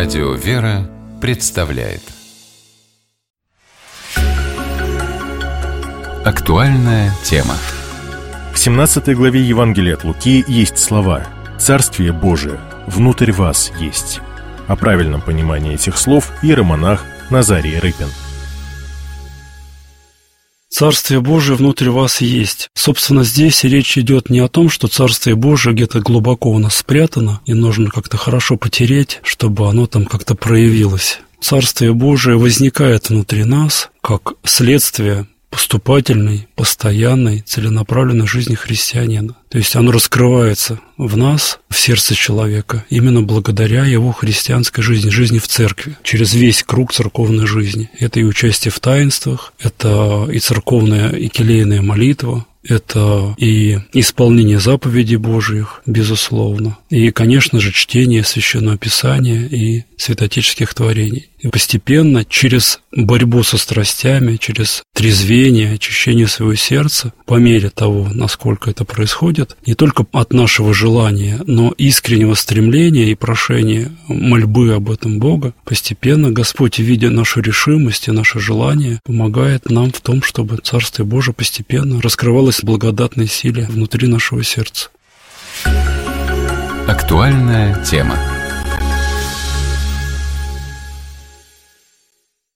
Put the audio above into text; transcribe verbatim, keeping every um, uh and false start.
Радио «Вера» представляет актуальная тема. В семнадцатой главе Евангелия от Луки есть слова: «Царствие Божие внутрь вас есть». О правильном понимании этих слов иеромонах Назарий Рыпин. Царствие Божие внутри вас есть. Собственно, здесь речь идет не о том, что Царствие Божие где-то глубоко у нас спрятано, и нужно как-то хорошо потереть, чтобы оно там как-то проявилось. Царствие Божие возникает внутри нас как следствие поступательной, постоянной, целенаправленной жизни христианина. То есть оно раскрывается в нас, в сердце человека, именно благодаря его христианской жизни, жизни в церкви, через весь круг церковной жизни. Это и участие в таинствах, это и церковная, и келейная молитва, это и исполнение заповедей Божьих, безусловно, и, конечно же, чтение Священного Писания и святоотеческих творений. И постепенно, через борьбу со страстями, через трезвение, очищение своего сердца, по мере того, насколько это происходит, не только от нашего желания, но искреннего стремления и прошения мольбы об этом Бога, постепенно Господь, видя нашу решимость и наше желание, помогает нам в том, чтобы Царствие Божие постепенно раскрывалось в благодатной силе внутри нашего сердца. Актуальная тема.